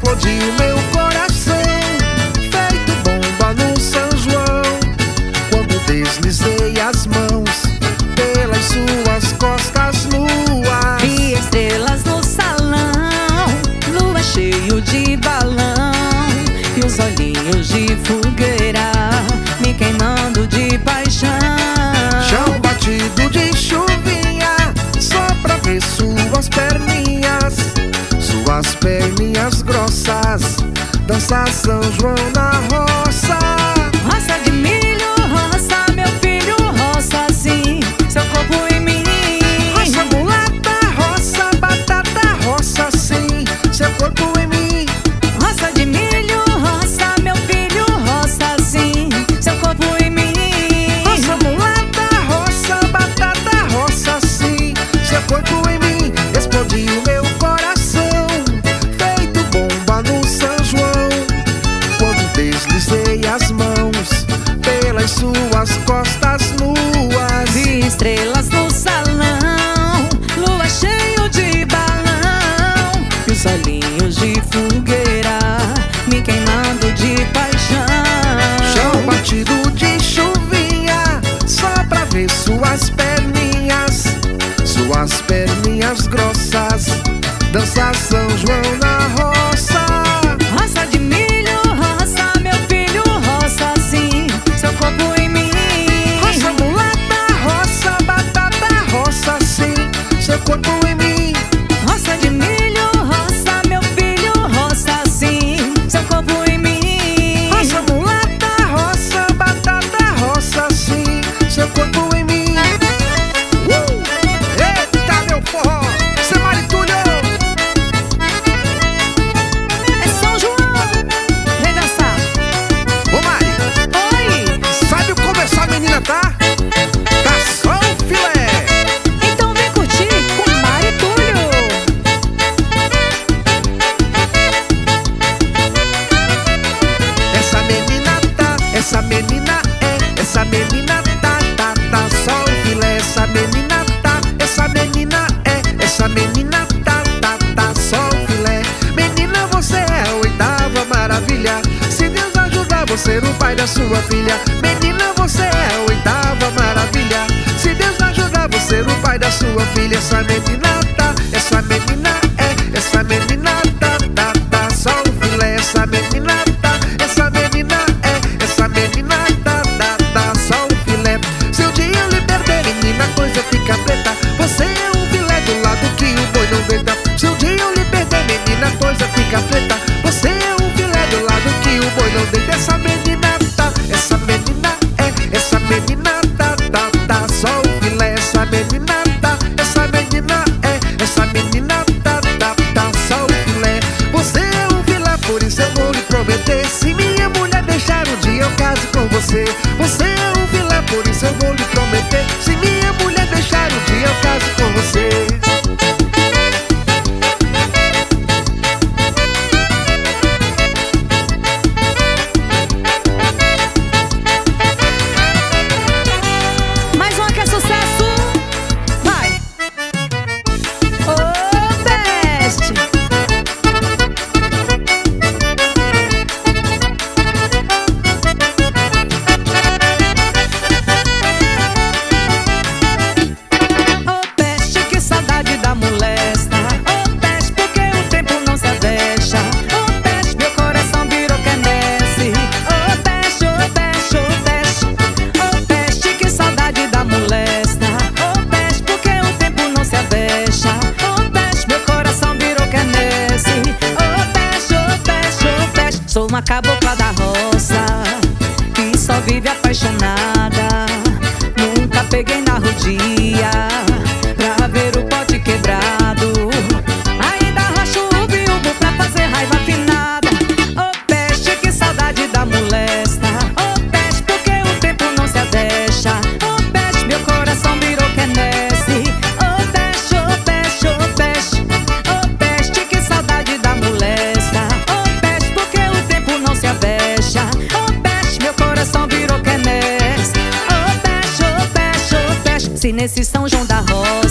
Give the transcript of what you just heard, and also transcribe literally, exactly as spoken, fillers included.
explodiu meu coração, feito bomba no São João, quando deslizei as mãos pelas suas costas nuas. Vi estrelas no salão, lua cheio de balão, e os olhinhos de fogueira me queimando de paixão. Chão batido de chuvinha, só pra ver suas perninhas, suas perninhas grossas, dançar São João na roça. Roça de milho, roça, meu filho, roça sim, seu corpo em mim. Roça mulata, roça batata, roça sim, seu corpo em mim. Roça de milho, roça, meu filho, roça sim, seu corpo em mim. Roça mulata, roça batata, roça sim, seu corpo em mim. Explodiu meu coração, feito bomba no São João, quando deslizei as mãos pelas suas costas nuas. Vi estrelas no salão, lua cheio de balão, e os olhinhos de fogueira me queimando de paixão. Chão batido de chuvinha, só pra ver suas perninhas, suas perninhas grossas, dançar São João na roça. Roça de milho, roça, meu filho, roça sim, seu corpo em mim. Roça mulata, roça batata, roça sim, seu corpo em mim. Roça de milho, roça, meu filho, roça sim, seu corpo em mim. Roça mulata, roça batata, roça sim, seu corpo em mim. Uh! Eita, meu forró, cê Maritúlio! É São João, vem dançar. Ô Mari, Oi, sabe como essa menina tá? Tá só o filé! então vem curtir com Mário Túlio. Essa menina tá, essa menina é, essa menina tá, tá, tá só o filé. Essa menina tá, essa menina é, essa menina tá, tá, tá só o filé. Menina, você é a oitava maravilha, se Deus ajudar você no pai da sua filha. Menina, você é a oitava maravilha, se Deus ajudar você no pai da sua filha. Essa menina tá, essa menina é, essa menina tá, tá, tá só o filé. Essa menina tá, essa menina é, essa menina tá, tá, tá só o filé. Se um dia eu lhe perder, menina, a coisa fica preta, você é um filé do lado que o boi não deita. Se um dia eu lhe perder, menina, a coisa fica preta, você é um filé do lado que o boi não deita. Essa menina tá, essa menina é, essa menina tá, tá, tá só o filé. Essa menina tá, essa menina é, essa menina tá, tá, tá só o filé. Você é um filé, por isso eu vou lhe prometer, se minha mulher deixar um dia eu caso com você. Você é um filé, por isso eu vou lhe prometer, se minha mulher deixar um dia eu caso com você. Mais uma que é sucesso, vai. Ô, best. Ô, best, que saudade da molesta. Ô, best, porque o tempo não se deixa. Ô, best, meu coração virou quermesse. Ô, best, ô, best, ô, best. Ô, best, que saudade da molesta. Ô, best, porque o tempo não se deixa. Ô, best, meu coração virou quermesse. Ô, best, ô, best, ô, best. Sou uma cabocla da roça que só vive apaixonada. Nunca peguei na rodia pra ver o pote quebrado. Ainda racho o viúvo pra fazer raiva afinada. Ô, peste, que saudade da molesta. Ô, peste, porque o tempo não se deixa. Ô, peste, meu coração virou quermesse. Ô, peste, ô, peste, ô, peste. Ô, peste, que saudade da molesta. Ô, peste, porque o tempo não se deixa. Ô, peste, meu coração virou quermesse. Ô, peste, ô, peste, ô, peste. Se nesse São João da Roça